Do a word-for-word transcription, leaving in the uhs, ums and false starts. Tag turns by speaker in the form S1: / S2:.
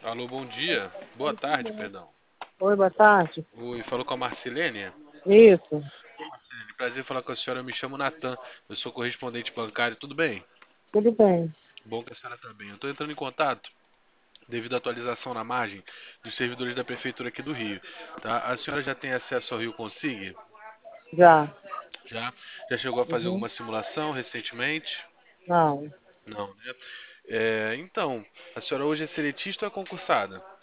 S1: Alô, bom dia. Boa tarde, perdão.
S2: Oi, boa tarde.
S1: Oi, falou com a Marcilene?
S2: Isso,
S1: Marcilene, prazer em falar com a senhora. Eu me chamo Natan. Eu sou correspondente bancário. Tudo bem?
S2: tudo bem.
S1: Bom que a senhora está bem. Eu estou entrando em contato devido à atualização na margem dos servidores da prefeitura aqui do Rio. Tá? A senhora já tem acesso ao Rio Consig?
S2: Já.
S1: Já? Já chegou a fazer
S2: Uhum.
S1: alguma simulação recentemente?
S2: Não,
S1: Não, né? É, então, a senhora hoje é seletista ou é concursada?